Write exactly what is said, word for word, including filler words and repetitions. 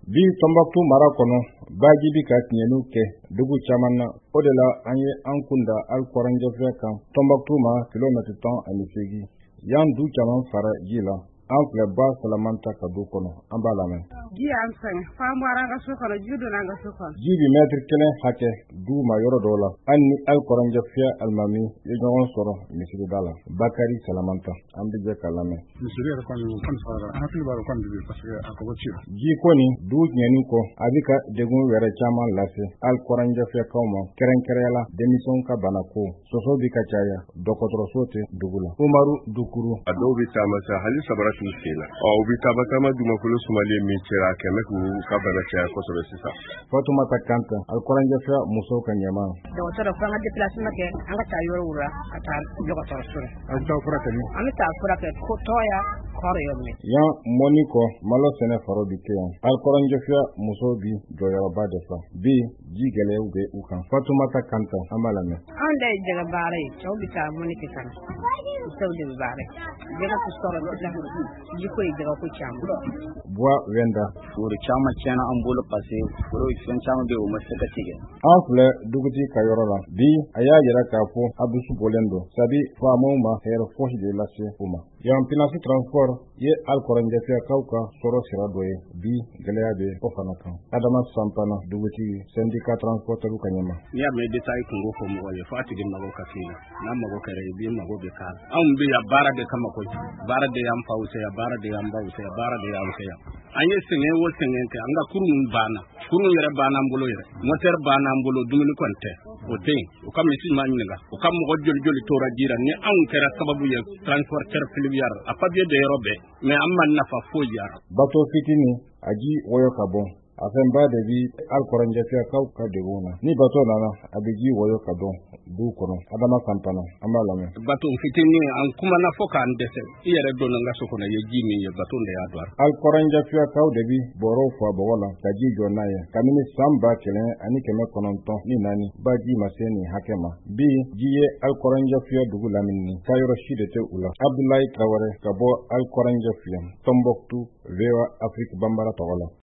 bi Tombouctou mara kɔnɔ baji bi ka tiɲɛniw kɛ dugu caman na. O de la an ye an kunda Alkɔrɔnjɛfɛ kan Tombouctou ma kilomètre tan ani seegin. Yan du caman fara ji la. An filɛ ba Salamata ka du kɔnɔ, an b'a lamɛn. Ji y'an sɛgɛn, f'an bɔra an ka so kɔnɔ, ji donna an ka so kɔnɔ. Ji bi mètre kelen hakɛ du ma yɔrɔ dɔw la. Hali ni Alkɔrɔnjɛfɛ alimami ye ɲɔgɔn sɔrɔ misigida la. Bakari Salamata, an bɛ jɛ ka lamɛn. Misiri yɛrɛ kɔni kɔni fara, an hakili b'a la kɔni bi parce que a kɔgɔ ci la. Ji ko nin du tiɲɛni kɔ, a bɛ ka degun wɛrɛ caman lase Alkɔrɔnjɛfɛkaw ma. Kɛrɛnkɛrɛnya la denmisɛnw ka banako, soso bi ka caya, dɔgɔtɔrɔso tɛ dugu la. Umaru Dukuru. A dɔw bɛ taama sa hali sabara t'u sen na. Ɔ u bɛ taama taama dugumakolo sumalen min cɛra kɛmɛ k'u ka bana caya kosɛbɛ sisan. Fatumata Kanta, Alkɔrɔnjɛfɛ musow ka ɲɛma. Dɔgɔtɔrɔ f'an ka déplacement kɛ an ka taa yɔrɔw la ka taa dɔgɔtɔrɔso la. An bɛ taa furakɛ min? An bɛ taa furakɛ ko tɔɔya kɔrɔ yɔrɔ min. Yan mɔni kɔ malo sɛnɛ faro bi kɛ yan. Alkɔrɔnjɛfɛ musow bi jɔyɔrɔba de fa. Bi ji gɛlɛyaw bɛ u kan. Fatumata Kanta, an b'a lamɛn. An da ye jɛgɛ baara ye, cɛw bɛ taa mɔni kɛ kana. Musow de bɛ baara ye. Jɛgɛ tɛ sɔrɔ sisan, ji ko ye jɛgɛ ko caman. Bois Wenda. Foro caman tiɲɛna an bolo parce que foro fɛn caman bɛ yen o ma se ka tigɛ. An filɛ dugutigi ka yɔrɔ la. Bi a y'a yɛrɛ k'a fɔ a dusu bɔlen don. Sabi faamaw ma hɛrɛ fosi de lase u ma. Yan Pinasi Transport ye Alkɔrɔnjɛfɛkaw ka sɔrɔ sira dɔ ye. Bi gɛlɛya bɛ o fana kan. Adama Sampana, dugutigi syndicat transporteurs ka ɲɛma. N'i y'a mɛn détail kungo fɔ mɔgɔ ye, fo a tigi mago ka k'i la. N'a mago kɛra i b'i mago bɛ k'a la. Anw bɛ yan baara de kama koyi. Baara de y'an faw fɛ yan, baara de y'an baw fɛ yan, baara de y'an fɛ yan. An ye sɛgɛn o sɛgɛn kɛ, an ka kurun banna. Kurun yɛrɛ banna an bolo yɛrɛ. Moteur banna an bolo, dumuni kɔni tɛ. O tɛ yen. U ka misi ma ɲininka. U ka mɔgɔ joli joli tora ji la. Ni anw kɛra sababu ye transporteur fluvial a papier de yɔrɔ bɛɛ, mais an ma nafa foyi yara. Bato fitini a ji wɔyɔ ka bɔ. A fɛn ba de bi Alkɔrɔnjɛfɛkaw ka degun na. Ni bato nana a bɛ ji wɔyɔ ka dɔn du kɔnɔ. Adama Sampana, an b'a lamɛn. Bato fitini an kumana fo k'an dɛsɛ. I yɛrɛ donna n ka so kɔnɔ ye ji min ye bato de y'a don. Alkɔrɔnjɛfɛkaw de bi bɔrɔw fa bɔgɔ la ka ji jɔ n'a ye. Kabini san ba kelen ani kɛmɛ kɔnɔntɔn ni naani ba ji ma se nin hakɛ ma. Bi ji ye Alkɔrɔnjɛfɛ dugu lamini kayɔrɔ si de tɛ u la. Abdulayi Traoré ka bɔ Alkɔrɔnjɛfɛ, Tombouctou, V O A Afrique Bambara tɔgɔ la.